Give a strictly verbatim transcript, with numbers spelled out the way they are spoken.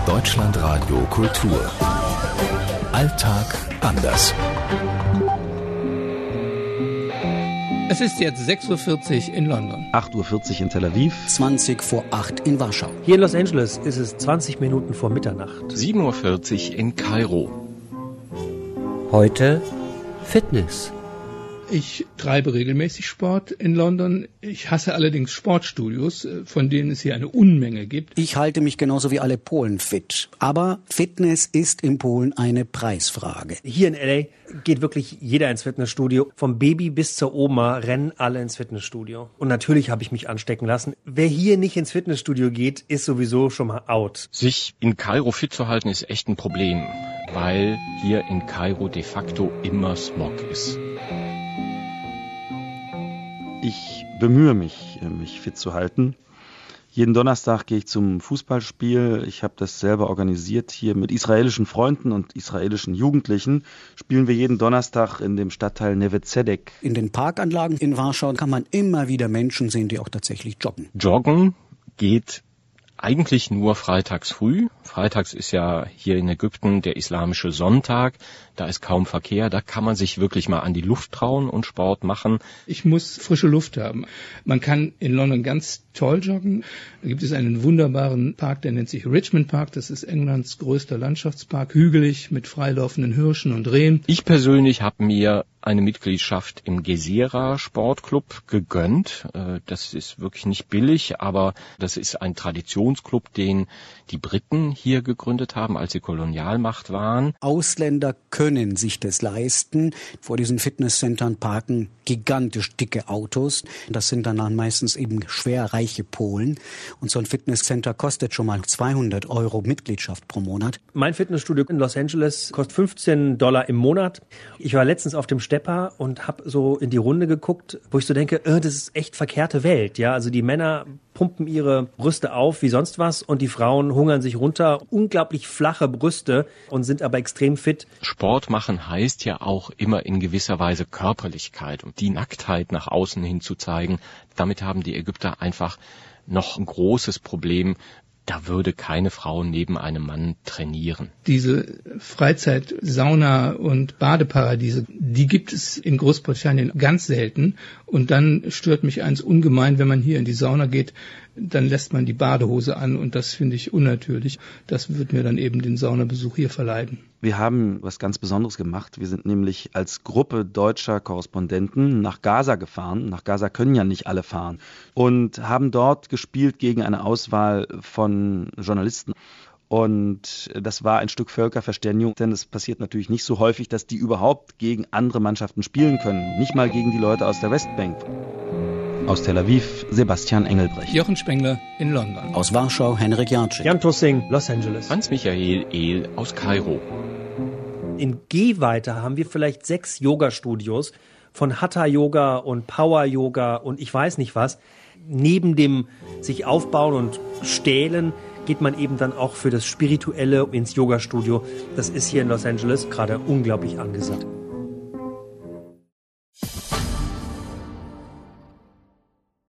Deutschlandradio Kultur. Alltag anders. Es ist jetzt sechs Uhr vierzig in London. acht Uhr vierzig in Tel Aviv. zwanzig vor acht in Warschau. Hier in Los Angeles ist es zwanzig Minuten vor Mitternacht. sieben Uhr vierzig in Kairo. Heute Fitness. Ich treibe regelmäßig Sport in London. Ich hasse allerdings Sportstudios, von denen es hier eine Unmenge gibt. Ich halte mich genauso wie alle Polen fit. Aber Fitness ist in Polen eine Preisfrage. Hier in L A geht wirklich jeder ins Fitnessstudio. Vom Baby bis zur Oma rennen alle ins Fitnessstudio. Und natürlich habe ich mich anstecken lassen. Wer hier nicht ins Fitnessstudio geht, ist sowieso schon mal out. Sich in Kairo fit zu halten ist echt ein Problem, weil hier in Kairo de facto immer Smog ist. Ich bemühe mich, mich fit zu halten. Jeden Donnerstag gehe ich zum Fußballspiel. Ich habe das selber organisiert hier mit israelischen Freunden und israelischen Jugendlichen. Spielen wir jeden Donnerstag in dem Stadtteil Neve Tzedek. In den Parkanlagen in Warschau kann man immer wieder Menschen sehen, die auch tatsächlich joggen. Joggen geht eigentlich nur freitags früh. Freitags ist ja hier in Ägypten der islamische Sonntag. Da ist kaum Verkehr. Da kann man sich wirklich mal an die Luft trauen und Sport machen. Ich muss frische Luft haben. Man kann in London ganz toll joggen. Da gibt es einen wunderbaren Park, der nennt sich Richmond Park. Das ist Englands größter Landschaftspark, hügelig mit freilaufenden Hirschen und Rehen. Ich persönlich habe mir eine Mitgliedschaft im Gezira Sportclub gegönnt. Das ist wirklich nicht billig, aber das ist ein Traditionsclub, den die Briten hier gegründet haben, als sie Kolonialmacht waren. Ausländer können sich das leisten. Vor diesen Fitnesscentern parken gigantisch dicke Autos. Das sind dann meistens eben schwer reiche Polen. Und so ein Fitnesscenter kostet schon mal zweihundert Euro Mitgliedschaft pro Monat. Mein Fitnessstudio in Los Angeles kostet fünfzehn Dollar im Monat. Ich war letztens auf dem Stepper und habe so in die Runde geguckt, wo ich so denke, äh, das ist echt verkehrte Welt. Ja, also die Männer pumpen ihre Brüste auf wie sonst was und die Frauen hungern sich runter. Unglaublich flache Brüste und sind aber extrem fit. Sport machen heißt ja auch immer in gewisser Weise Körperlichkeit und die Nacktheit nach außen hin zu zeigen. Damit haben die Ägypter einfach noch ein großes Problem. Da würde keine Frau neben einem Mann trainieren. Diese Freizeit-, Sauna- und Badeparadiese, die gibt es in Großbritannien ganz selten. Und dann stört mich eins ungemein, wenn man hier in die Sauna geht, dann lässt man die Badehose an und das finde ich unnatürlich. Das wird mir dann eben den Saunabesuch hier verleiden. Wir haben was ganz Besonderes gemacht. Wir sind nämlich als Gruppe deutscher Korrespondenten nach Gaza gefahren. Nach Gaza können ja nicht alle fahren. Und haben dort gespielt gegen eine Auswahl von Journalisten. Und das war ein Stück Völkerverständigung, denn es passiert natürlich nicht so häufig, dass die überhaupt gegen andere Mannschaften spielen können. Nicht mal gegen die Leute aus der Westbank. Aus Tel Aviv, Sebastian Engelbrecht. Jochen Spengler in London. Aus Warschau, Henrik Jacek. Jan Tussing, Los Angeles. Hans-Michael Ehl aus Kairo. In Gehweite haben wir vielleicht sechs Yoga-Studios von Hatha-Yoga und Power-Yoga und ich weiß nicht was. Neben dem sich aufbauen und stählen geht man eben dann auch für das Spirituelle ins Yoga-Studio. Das ist hier in Los Angeles gerade unglaublich angesagt.